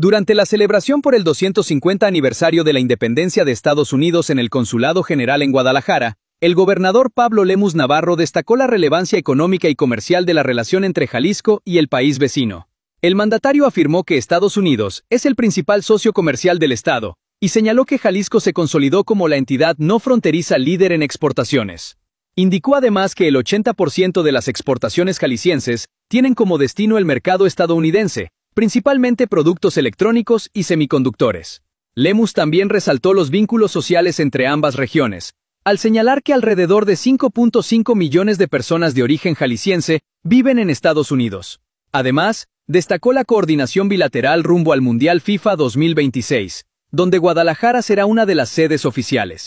Durante la celebración por el 250 aniversario de la independencia de Estados Unidos en el Consulado General en Guadalajara, el gobernador Pablo Lemus Navarro destacó la relevancia económica y comercial de la relación entre Jalisco y el país vecino. El mandatario afirmó que Estados Unidos es el principal socio comercial del estado, y señaló que Jalisco se consolidó como la entidad no fronteriza líder en exportaciones. Indicó además que el 80% de las exportaciones jaliscienses tienen como destino el mercado estadounidense, principalmente productos electrónicos y semiconductores. Lemus también resaltó los vínculos sociales entre ambas regiones, al señalar que alrededor de 5.5 millones de personas de origen jalisciense viven en Estados Unidos. Además, destacó la coordinación bilateral rumbo al Mundial FIFA 2026, donde Guadalajara será una de las sedes oficiales.